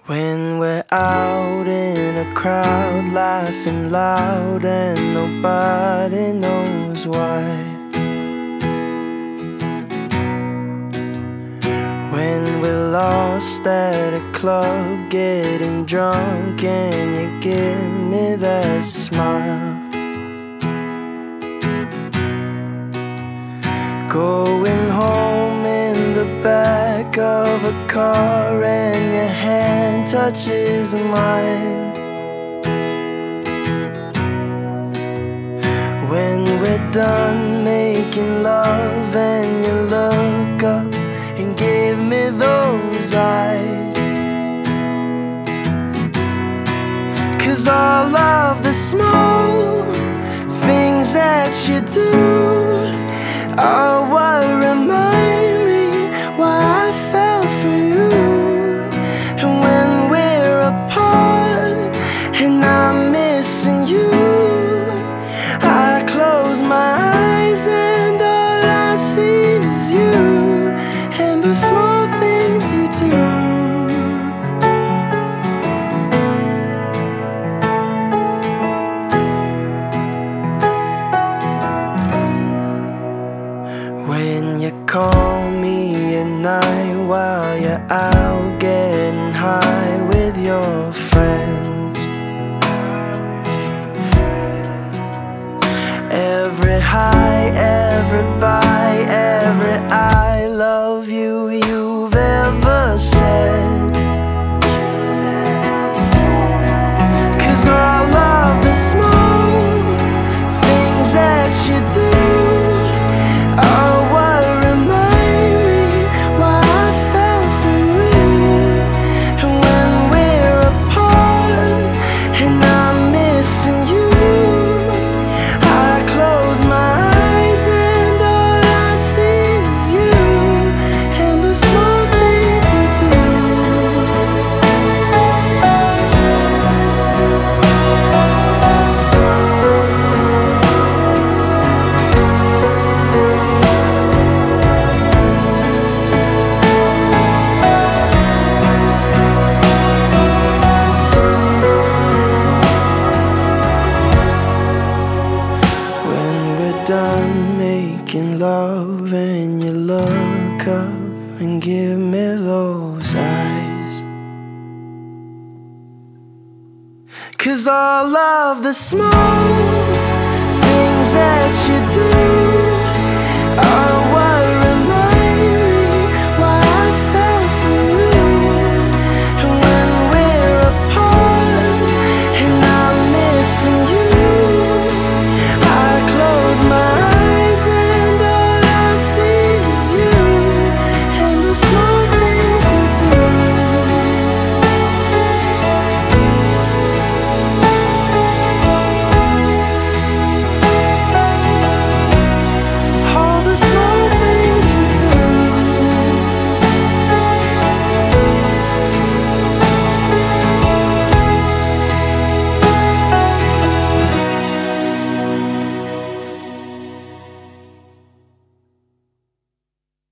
When we're out in a crowd, laughing loud and nobody knows why. When we're lost at a club, getting drunk and you give me that smile. Going home in the back of a car and your hand touches mine. When we're done making love and you look up and give me those eyes, 'cause all of the small things that you do are what remind me why I fell for you. And when we're apart and I'm missing you, I close my eyes and all I see is you and the small things you do. When you call me at night while you're out getting high with your friends, every high, every bye, every I love you you've ever said, 'cause all of the small things that you do are what remind me why I fell for you. And when we're apart and I'm missing you, I close my eyes and all I see is you and the small things you do. Done making love and you look up and give me those eyes, 'cause all of the small things that you do